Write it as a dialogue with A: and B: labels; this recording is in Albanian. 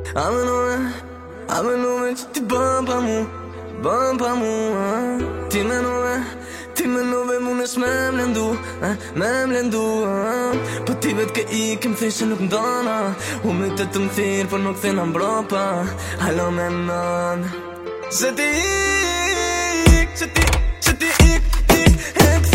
A: A menove që ti bën pa mu Ti menove mu nësh me mlendu Po ti vet ke ikim theshe nuk mdona U me të më thirë po nuk thena mbropa Halo me mën Se ti ik, ti e